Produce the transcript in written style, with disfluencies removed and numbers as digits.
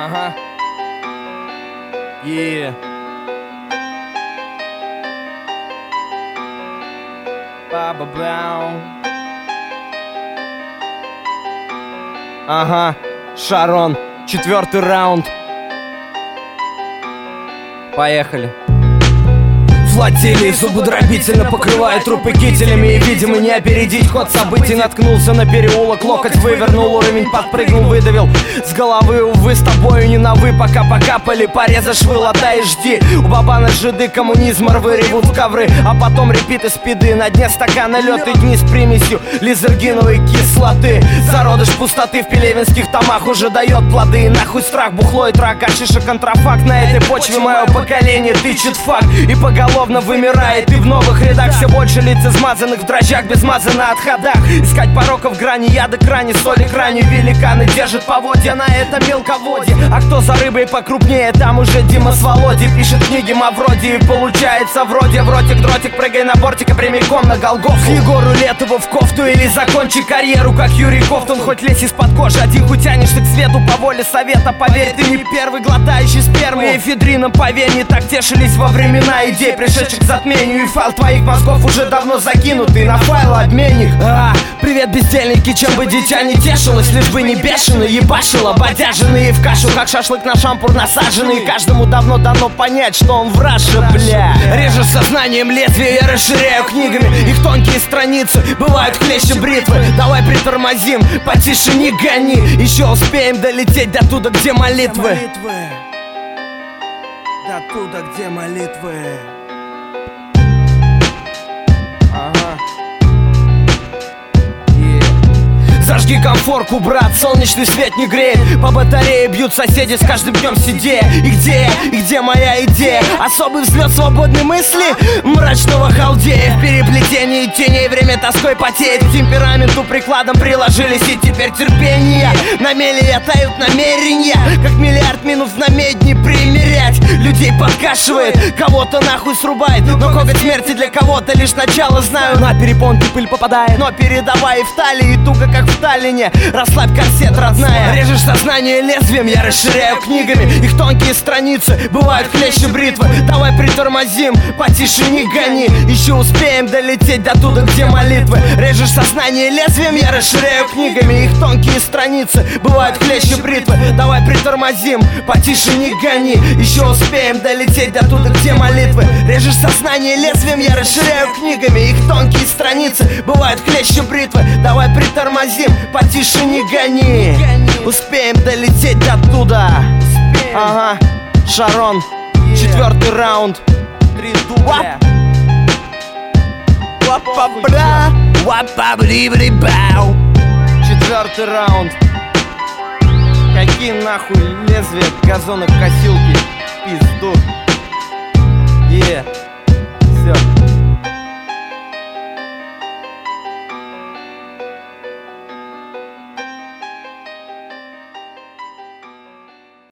Ага. Yeah. Ба-ба-бау. Ага. Шарон. 4-й раунд. Поехали. Флотилии зубодробительно покрывая трупы кителями. И, видимо, не опередить ход событий. Наткнулся на переулок, локоть вывернул, уровень подпрыгнул, выдавил с головы. Увы, с тобою не на вы, пока покапали. Пореза швы, латай и жди. У бабана жиды коммунизма рвы ревут в ковры. А потом репиты спиды. На дне стакана лед и дни с примесью лизергиновой кислоты. Зародыш пустоты в пелевинских томах уже дает плоды. И нахуй страх, бухло и трак, ашиша контрафакт. На этой почве мое поколение тычет факт и поголовно вымирает. И в новых рядах все больше лиц измазанных в дрожжах, без маза на отходах. Искать пороков в грани, яда крани, соли крани. Великаны держат поводья на этом мелководье. А кто за рыбой покрупнее, там уже Дима с Володей. Пишет книги Мавроди и получается вроде. В ротик, дротик, прыгай на бортик и прямиком на Голгофу. Егору Летову в кофту или закончи карьеру, как Юрий Ковтун. Хоть лезь из-под кожи, один хуй тянешься к свету по воле совета. Поверь, ты не первый глотающий сперму. Эфедрином по вене так тешились во времена идей, пришедших к затмению. И файл твоих мозгов уже давно закинутый на файлообменник. Привет, бездельники, чем бы дитя не тешилось, лишь бы не бешено ебашило, бодяженные в кашу, как шашлык на шампур насаженный. Каждому давно дано понять, что он враша, бля. Режешь сознанием лезвия, я расширяю книгами их тонкие страницы, бывают хлеще бритвы. Давай притормозим, потише не гони. Еще успеем долететь до туда, где молитвы. До туда, где молитвы. Ага. Зажги комфорку, брат, солнечный свет не греет. По батарее бьют соседи с каждым днем сидея. И где я? И где моя идея? Особый взлет свободной мысли, мрачного халдея. В переплетении теней время тоской потеет. К темпераменту прикладом приложились, и теперь терпение. На мели тают намерения, как миллиард минут в намедни примерять. Людей подкашивает, кого-то нахуй срубает. Но коготь смерти для кого-то лишь начало, знаю. На перепонки пыль попадает, но передавай в талии туго, как в Таллине. Расслабь корсет, родная. Режешь сознание лезвием, я расширяю книгами их тонкие страницы, бывают хлеще бритвы. Давай притормозим, потише не гони. Еще успеем долететь до туда, где молитвы. Режешь сознание лезвием, я расширяю книгами их тонкие страницы, бывают хлеще бритвы. Давай притормозим, потише не гони. Еще успеем долететь до туда, где молитвы. Режешь сознание лезвием, я расширяю книгами их тонкие страницы, бывают хлеще бритвы. Давай притормозим, потише не гони. Успеем долететь до туда. Ага, Шарон, 4-й раунд. 3 дубля. Вапа-бра, вапа-бри-бри-бау. 4-й раунд. Какие нахуй лезвия газонокосилки? Пизду. Все.